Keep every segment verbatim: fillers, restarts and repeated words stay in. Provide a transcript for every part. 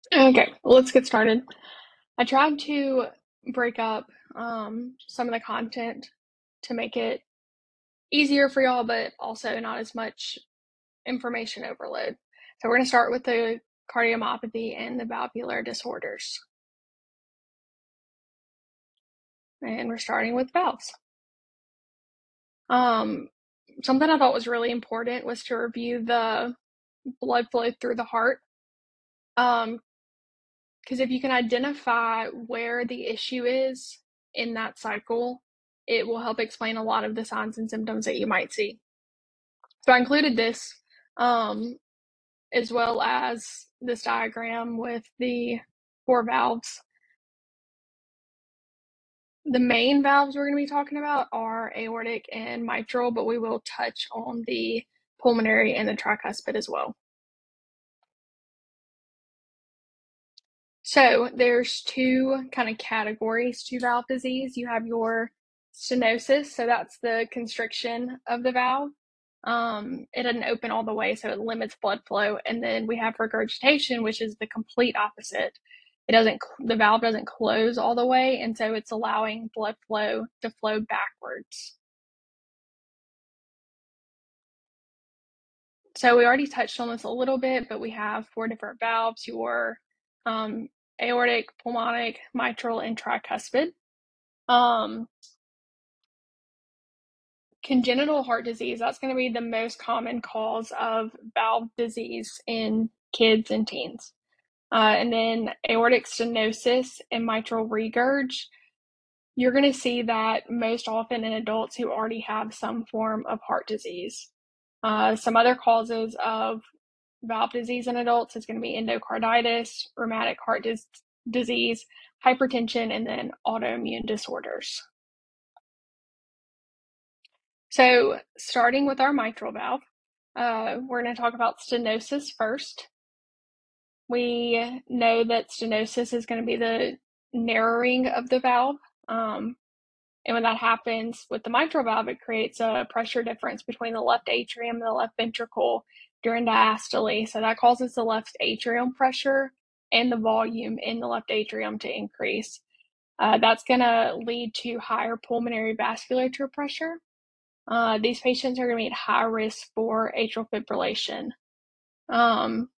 Okay, well, let's get started. I tried to break up um, some of the content to make it easier for y'all, but also not as much information overload. So we're going to start with the cardiomyopathy and the valvular disorders. And we're starting with valves. Um, something I thought was really important was to review the blood flow through the heart. Um, because if you can identify where the issue is in that cycle, it will help explain a lot of the signs and symptoms that you might see. So I included this um, as well as this diagram with the four valves. The main valves we're going to be talking about are aortic and mitral, but we will touch on the pulmonary and the tricuspid as well. So there's two kind of categories to valve disease. You have your stenosis, so that's the constriction of the valve. Um, it doesn't open all the way, so it limits blood flow. And then we have regurgitation, which is the complete opposite. It doesn't, the valve doesn't close all the way, and so it's allowing blood flow to flow backwards. So we already touched on this a little bit, but we have four different valves, your um, aortic, pulmonic, mitral, and tricuspid. Um, congenital heart disease, that's going to be the most common cause of valve disease in kids and teens. Uh, and then aortic stenosis and mitral regurg, you're going to see that most often in adults who already have some form of heart disease. Uh, some other causes of valve disease in adults is going to be endocarditis, rheumatic heart dis- disease, hypertension, and then autoimmune disorders. So starting with our mitral valve, uh, we're going to talk about stenosis first. We know that stenosis is going to be the narrowing of the valve. Um, and when that happens with the mitral valve, it creates a pressure difference between the left atrium and the left ventricle during diastole. So that causes the left atrium pressure and the volume in the left atrium to increase. Uh, that's going to lead to higher pulmonary vasculature pressure. Uh, these patients are going to be at high risk for atrial fibrillation. Um,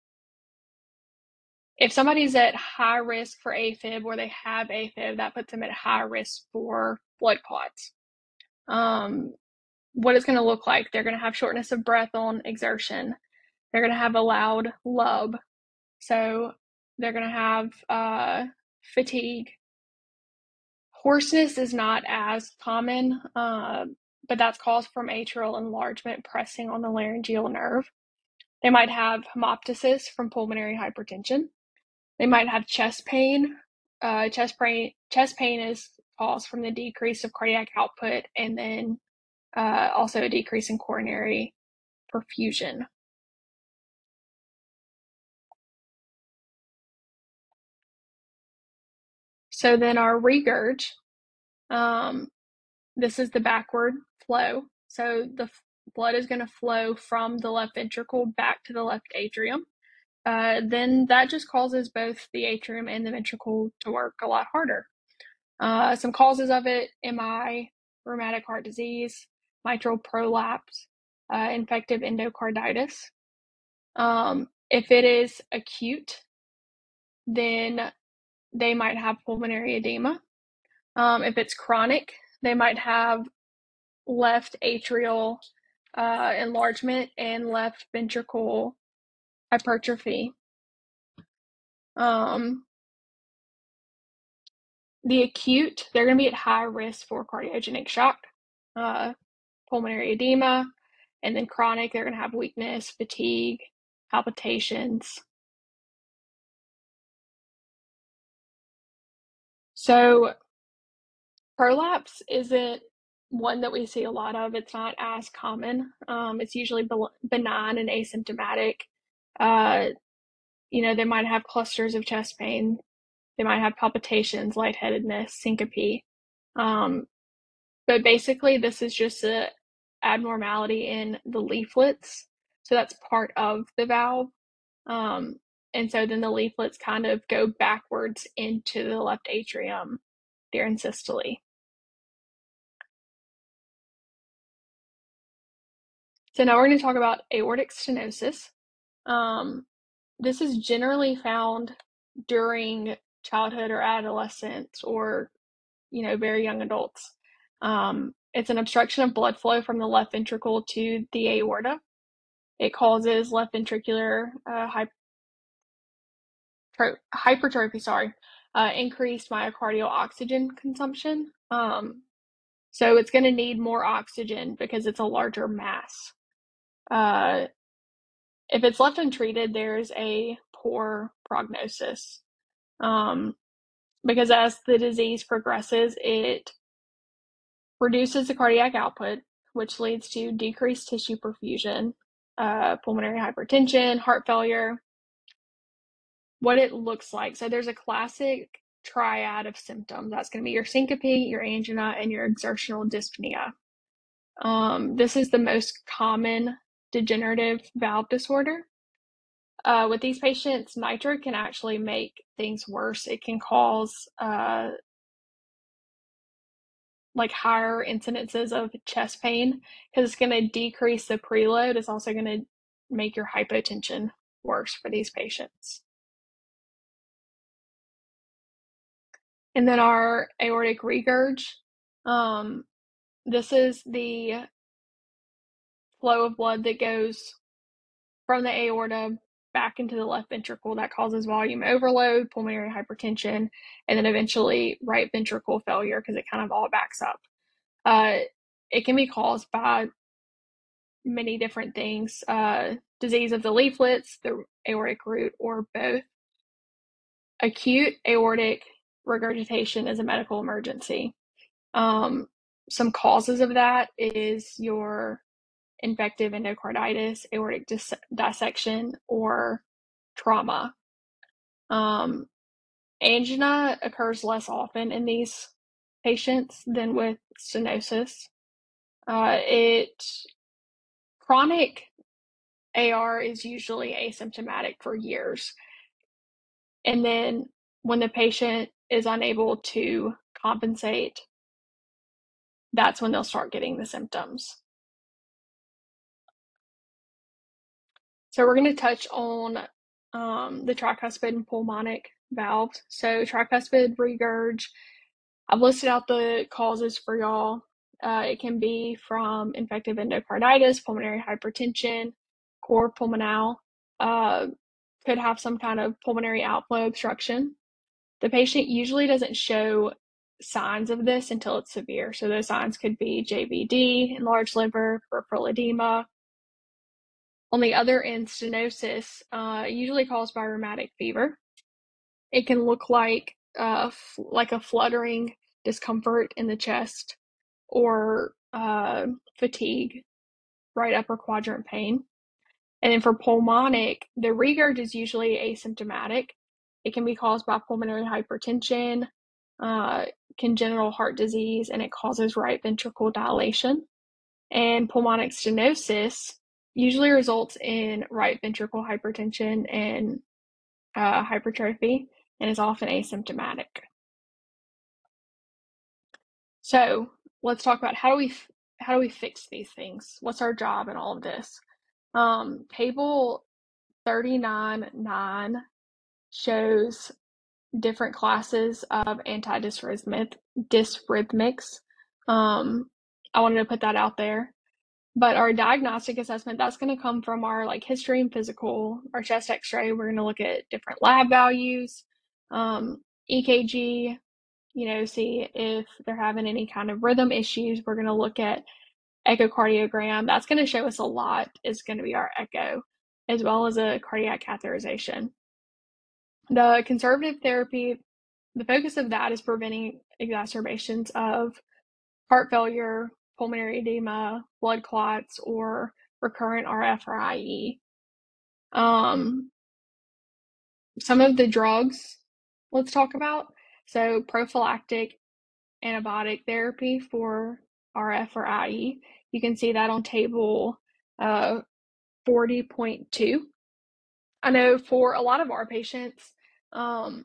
if somebody's at high risk for AFib or they have AFib, that puts them at high risk for blood clots. Um, what it's going to look like. They're going to have shortness of breath on exertion. They're going to have a loud lub. So they're going to have uh, fatigue. Hoarseness is not as common, uh, but that's caused from atrial enlargement pressing on the laryngeal nerve. They might have hemoptysis from pulmonary hypertension. They might have chest pain. Uh, chest pain chest pain is caused from the decrease of cardiac output and then uh, also a decrease in coronary perfusion. So then our regurg, um, this is the backward flow. So the blood is going to flow from the left ventricle back to the left atrium. Uh, then that just causes both the atrium and the ventricle to work a lot harder. Uh, some causes of it: M I, rheumatic heart disease, mitral prolapse, uh, infective endocarditis. Um, if it is acute, then they might have pulmonary edema. Um, if it's chronic, they might have left atrial uh, enlargement and left ventricle hypertrophy. Um, the acute, they're going to be at high risk for cardiogenic shock, uh, pulmonary edema, and then chronic, they're going to have weakness, fatigue, palpitations. So prolapse isn't one that we see a lot of. It's not as common. Um, it's usually benign and asymptomatic. Uh, you know, they might have clusters of chest pain. They might have palpitations, lightheadedness, syncope. Um, but basically, this is just a abnormality in the leaflets. So that's part of the valve. Um, and so then the leaflets kind of go backwards into the left atrium during systole. So now we're going to talk about aortic stenosis. Um, this is generally found during childhood or adolescence, or, you know, very young adults. Um, it's an obstruction of blood flow from the left ventricle to the aorta. It causes left ventricular uh, hypertrophy, hypertrophy sorry, uh, increased myocardial oxygen consumption. Um, so it's going to need more oxygen because it's a larger mass. Uh, if it's left untreated, there's a poor prognosis. Um, because as the disease progresses, it reduces the cardiac output, which leads to decreased tissue perfusion, uh, pulmonary hypertension, heart failure. What it looks like. So there's a classic triad of symptoms. That's going to be your syncope, your angina, and your exertional dyspnea. Um, this is the most common degenerative valve disorder. Uh, with these patients, nitro can actually make things worse. It can cause uh, like higher incidences of chest pain because it's going to decrease the preload. It's also going to make your hypotension worse for these patients. And then our aortic regurg. Um, this is the flow of blood that goes from the aorta back into the left ventricle that causes volume overload, pulmonary hypertension, and then eventually right ventricle failure because it kind of all backs up. Uh, it can be caused by many different things, uh, disease of the leaflets, the aortic root, or both. Acute aortic regurgitation is a medical emergency. Um, some causes of that is your infective endocarditis, aortic dis- dissection, or trauma. Um, angina occurs less often in these patients than with stenosis. Uh, it chronic A R is usually asymptomatic for years, and then when the patient is unable to compensate, that's when they'll start getting the symptoms. So we're going to touch on um, the tricuspid and pulmonic valves. So tricuspid regurg, I've listed out the causes for y'all. Uh, it can be from infective endocarditis, pulmonary hypertension, cor pulmonale, uh, could have some kind of pulmonary outflow obstruction. The patient usually doesn't show signs of this until it's severe. So those signs could be J V D, enlarged liver, peripheral edema. On the other end, stenosis, uh, usually caused by rheumatic fever. It can look like uh, like a fluttering discomfort in the chest or uh, fatigue, right upper quadrant pain. And then for pulmonic, the regurg is usually asymptomatic. It can be caused by pulmonary hypertension, uh, congenital heart disease, and it causes right ventricle dilation. And pulmonic stenosis usually results in right ventricle hypertension and uh, hypertrophy, and is often asymptomatic. So let's talk about how do we how do we fix these things? What's our job in all of this? Um, table thirty-nine nine shows different classes of antidysrhythmic dysrhythmics. Um, I wanted to put that out there. But our diagnostic assessment, that's going to come from our like history and physical, our chest x-ray. We're going to look at different lab values, um, E K G, you know, see if they're having any kind of rhythm issues. We're going to look at echocardiogram. That's going to show us a lot, is going to be our echo, as well as a cardiac catheterization. The conservative therapy, the focus of that is preventing exacerbations of heart failure, pulmonary edema, blood clots, or recurrent R F or I E. Um, some of the drugs let's talk about. So prophylactic antibiotic therapy for R F or I E. You can see that on table uh, forty point two. I know for a lot of our patients, um,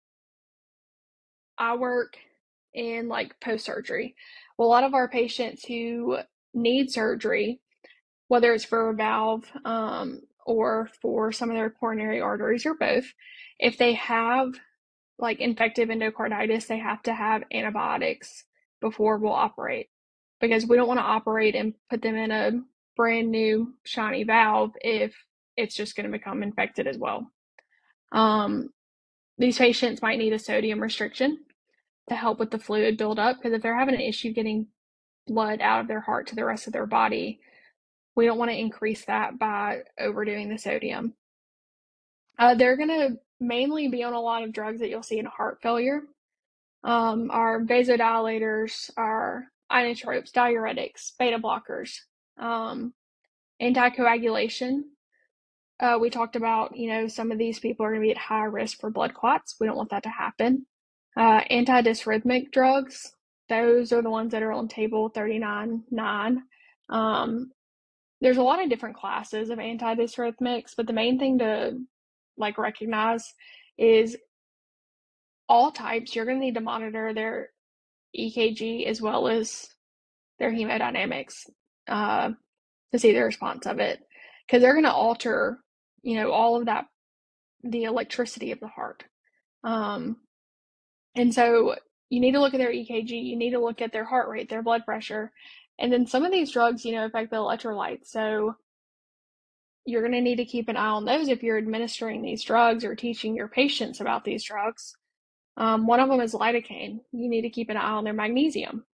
I work in like post surgery. Well, a lot of our patients who need surgery, whether it's for a valve um, or for some of their coronary arteries or both, if they have like infective endocarditis, they have to have antibiotics before we'll operate, because we don't want to operate and put them in a brand new shiny valve if it's just going to become infected as well. Um, these patients might need a sodium restriction to help with the fluid buildup, because if they're having an issue getting blood out of their heart to the rest of their body, we don't want to increase that by overdoing the sodium. Uh, they're going to mainly be on a lot of drugs that you'll see in heart failure. Um, our vasodilators, our inotropes, diuretics, beta blockers, um, anticoagulation. Uh, we talked about, you know, some of these people are going to be at high risk for blood clots. We don't want that to happen. Uh, antidysrhythmic drugs, those are the ones that are on table thirty-nine nine. Um, there's a lot of different classes of antidysrhythmics, but the main thing to like recognize is all types. You're going to need to monitor their E K G as well as their hemodynamics uh, to see the response of it, because they're going to alter, you know, all of that, the electricity of the heart. Um, and so you need to look at their E K G, you need to look at their heart rate, their blood pressure, and then some of these drugs, you know, affect the electrolytes. So you're going to need to keep an eye on those if you're administering these drugs or teaching your patients about these drugs. Um, one of them is lidocaine. You need to keep an eye on their magnesium.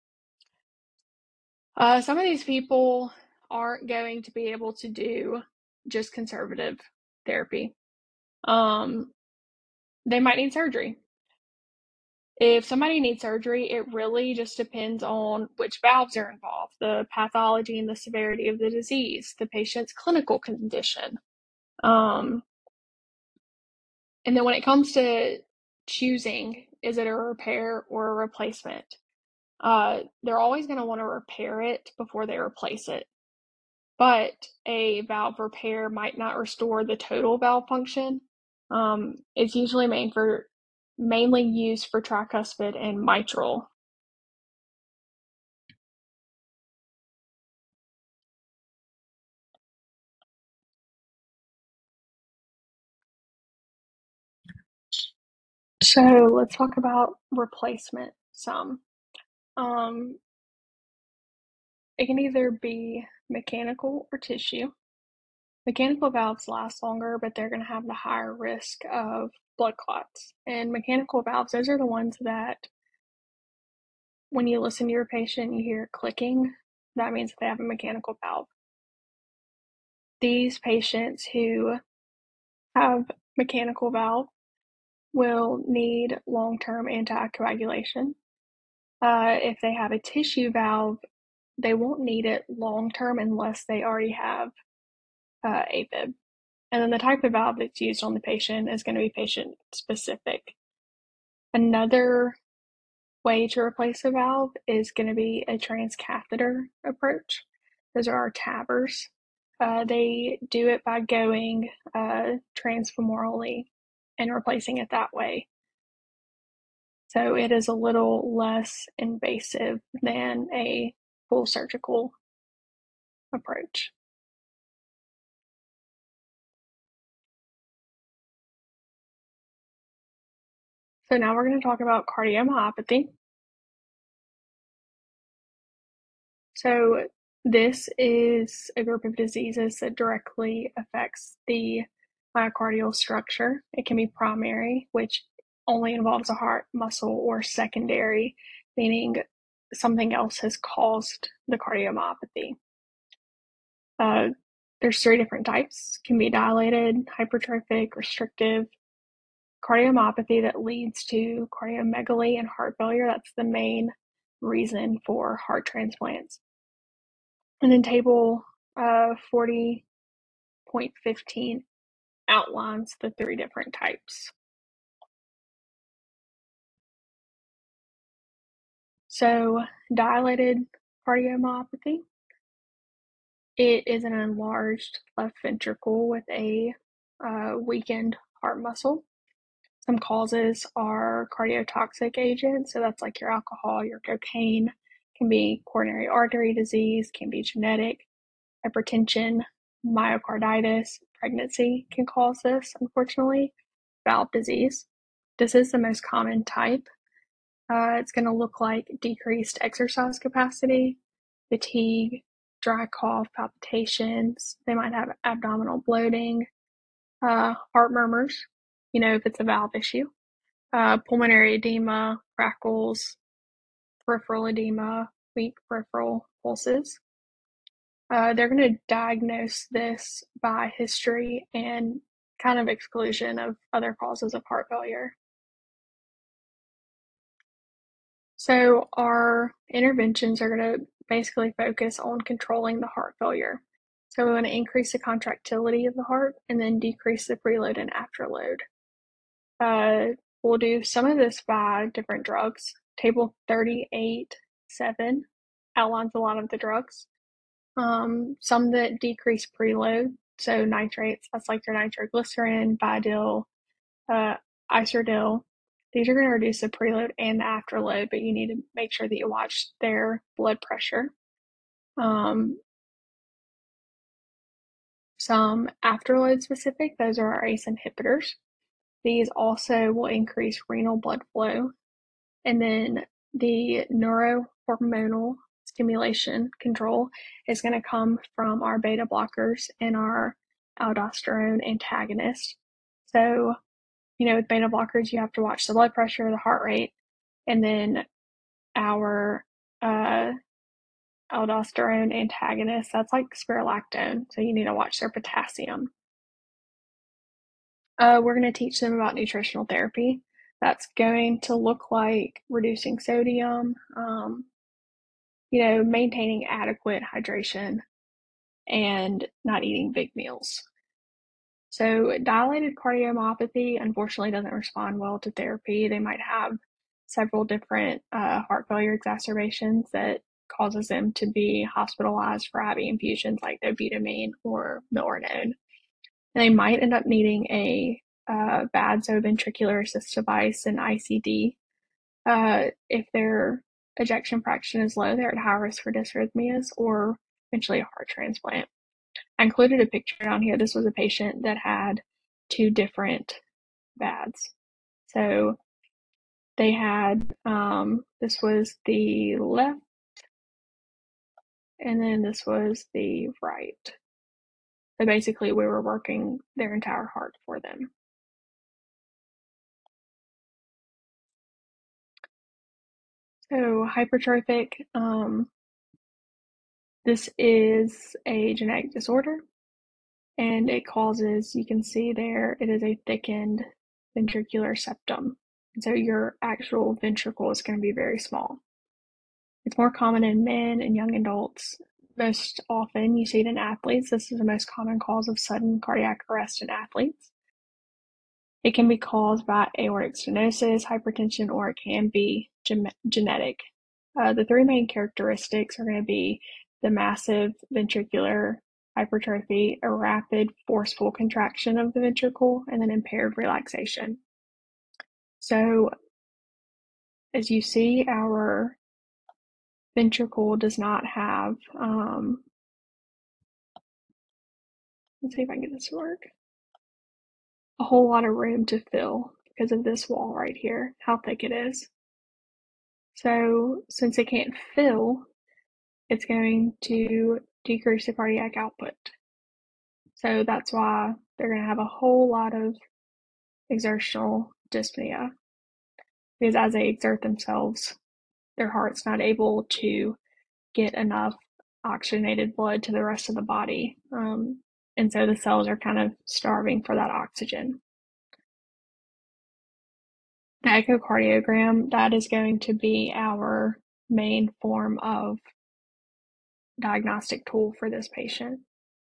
Uh, some of these people aren't going to be able to do just conservative therapy. Um, they might need surgery. If somebody needs surgery, it really just depends on which valves are involved, the pathology and the severity of the disease, the patient's clinical condition. Um, and then when it comes to choosing, is it a repair or a replacement? Uh, they're always going to want to repair it before they replace it. But a valve repair might not restore the total valve function. Um, it's usually made for, mainly used for tricuspid and mitral. So let's talk about replacement some. Um, it can either be mechanical or tissue. Mechanical valves last longer, but they're going to have the higher risk of blood clots. And mechanical valves, those are the ones that when you listen to your patient, you hear clicking. That means they have a mechanical valve. These patients who have mechanical valve will need long-term anticoagulation. Uh, if they have a tissue valve, they won't need it long-term unless they already have uh, AFib. And then the type of valve that's used on the patient is going to be patient-specific. Another way to replace a valve is going to be a transcatheter approach. Those are our TAVRs. Uh, they do it by going uh, transfemorally and replacing it that way. So it is a little less invasive than a full surgical approach. So now we're going to talk about cardiomyopathy. So this is a group of diseases that directly affects the myocardial structure. It can be primary, which only involves a heart muscle, or secondary, meaning something else has caused the cardiomyopathy. Uh, there's three different types. It can be dilated, hypertrophic, restrictive. Cardiomyopathy that leads to cardiomegaly and heart failure, that's the main reason for heart transplants. And then table uh, forty point fifteen outlines the three different types. So dilated cardiomyopathy, it is an enlarged left ventricle with a uh, weakened heart muscle. Some causes are cardiotoxic agents, so that's like your alcohol, your cocaine, can be coronary artery disease, can be genetic, hypertension, myocarditis, pregnancy can cause this, unfortunately, valve disease. This is the most common type. Uh, it's going to look like decreased exercise capacity, fatigue, dry cough, palpitations. They might have abdominal bloating, uh, heart murmurs, you know, if it's a valve issue, uh, pulmonary edema, crackles, peripheral edema, weak peripheral pulses. Uh, they're going to diagnose this by history and kind of exclusion of other causes of heart failure. So our interventions are going to basically focus on controlling the heart failure. So we want to increase the contractility of the heart and then decrease the preload and afterload. Uh, we'll do some of this by different drugs. Table thirty-eight seven outlines a lot of the drugs. Um, some that decrease preload, so nitrates, that's like your nitroglycerin, Bidil, uh, Isordil. These are going to reduce the preload and the afterload, but you need to make sure that you watch their blood pressure. Um, some afterload specific, those are our A C E inhibitors. These also will increase renal blood flow. And then the neurohormonal stimulation control is going to come from our beta blockers and our aldosterone antagonist. So, you know, with beta blockers, you have to watch the blood pressure, the heart rate, and then our uh, aldosterone antagonist, that's like spironolactone. So you need to watch their potassium. Uh, we're going to teach them about nutritional therapy. That's going to look like reducing sodium, um, you know, maintaining adequate hydration, and not eating big meals. So dilated cardiomyopathy unfortunately doesn't respond well to therapy. They might have several different uh, heart failure exacerbations that causes them to be hospitalized for I V infusions like dobutamine or milrinone. And they might end up needing a uh, vasoventricular assist device, an I C D. Uh, if their ejection fraction is low, they're at high risk for dysrhythmias or eventually a heart transplant. I included a picture down here. This was a patient that had two different V A Ds. So they had, um, this was the left, and then this was the right. So basically, we were working their entire heart for them. So hypertrophic, um, this is a genetic disorder, and it causes, you can see there, it is a thickened ventricular septum. And so your actual ventricle is going to be very small. It's more common in men and young adults. Most often you see it in athletes. This is the most common cause of sudden cardiac arrest in athletes. It can be caused by aortic stenosis, hypertension, or it can be gen- genetic. Uh, the three main characteristics are going to be the massive ventricular hypertrophy, a rapid forceful contraction of the ventricle, and then impaired relaxation. So as you see, our ventricle does not have, um, let's see if I can get this to work, a whole lot of room to fill because of this wall right here, how thick it is. So since it can't fill, it's going to decrease the cardiac output. So that's why they're going to have a whole lot of exertional dyspnea, because as they exert themselves, their heart's not able to get enough oxygenated blood to the rest of the body. Um, and so the cells are kind of starving for that oxygen. The echocardiogram, that is going to be our main form of diagnostic tool for this patient.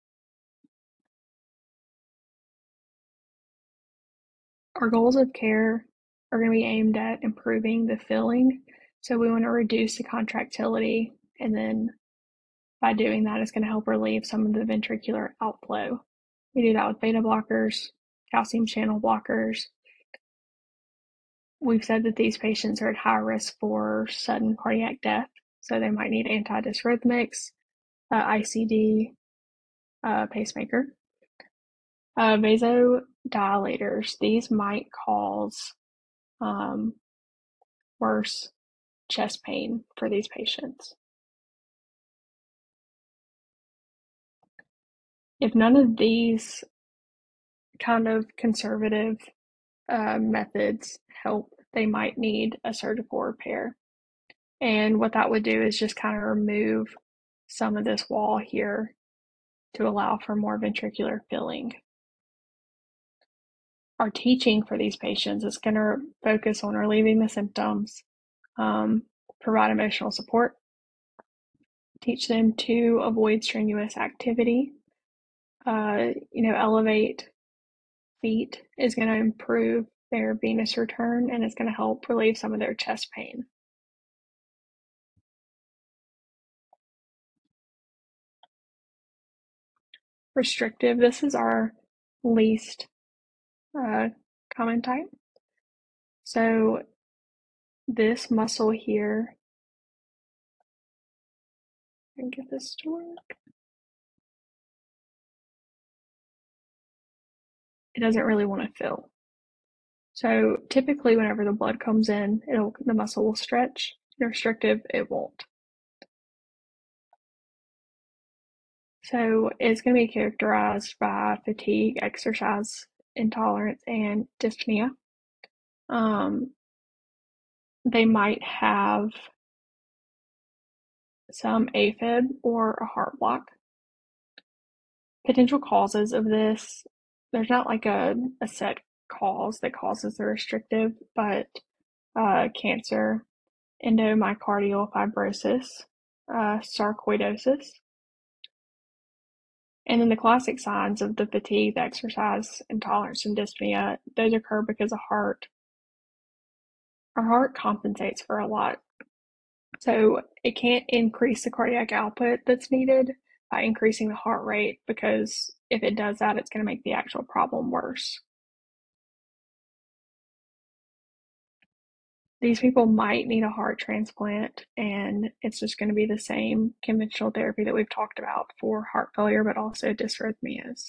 Our goals of care are going to be aimed at improving the filling. So we want to reduce the contractility, and then by doing that, it's going to help relieve some of the ventricular outflow. We do that with beta blockers, calcium channel blockers. We've said that these patients are at high risk for sudden cardiac death, so they might need antidysrhythmics, uh, I C D, uh, pacemaker. Uh, vasodilators, these might cause um, worse chest pain for these patients. If none of these kind of conservative uh, methods help, they might need a surgical repair. And what that would do is just kind of remove some of this wall here to allow for more ventricular filling. Our teaching for these patients is going to focus on relieving the symptoms, um, provide emotional support, teach them to avoid strenuous activity, uh, you know, elevate feet is going to improve their venous return and it's going to help relieve some of their chest pain. Restrictive, this is our least uh, common type. So this muscle here, I can get this to work. It doesn't really want to fill. So typically whenever the blood comes in, it'll the muscle will stretch. In restrictive, it won't. So it's going to be characterized by fatigue, exercise intolerance, and dyspnea. Um, they might have some AFib or a heart block. Potential causes of this, there's not like a, a set cause that causes the restrictive, but uh, cancer, endomyocardial fibrosis, uh, sarcoidosis. And then the classic signs of the fatigue, the exercise intolerance, and dyspnea, those occur because a heart, our heart compensates for a lot. So it can't increase the cardiac output that's needed by increasing the heart rate, because if it does that, it's going to make the actual problem worse. These people might need a heart transplant, and it's just going to be the same conventional therapy that we've talked about for heart failure, but also dysrhythmias.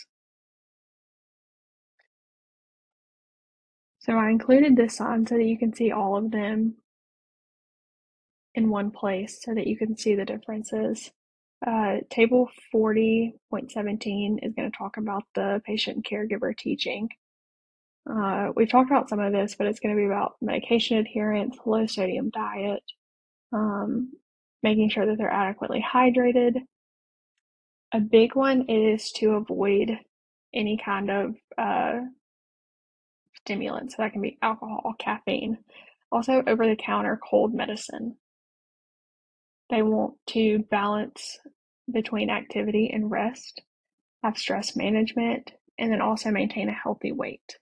So I included this on so that you can see all of them in one place so that you can see the differences. Uh, table forty point seventeen is going to talk about the patient caregiver teaching. Uh, we've talked about some of this, but it's going to be about medication adherence, low sodium diet, um, making sure that they're adequately hydrated. A big one is to avoid any kind of uh, stimulant. So that can be alcohol, caffeine. Also, over-the-counter cold medicine. They want to balance between activity and rest, have stress management, and then also maintain a healthy weight.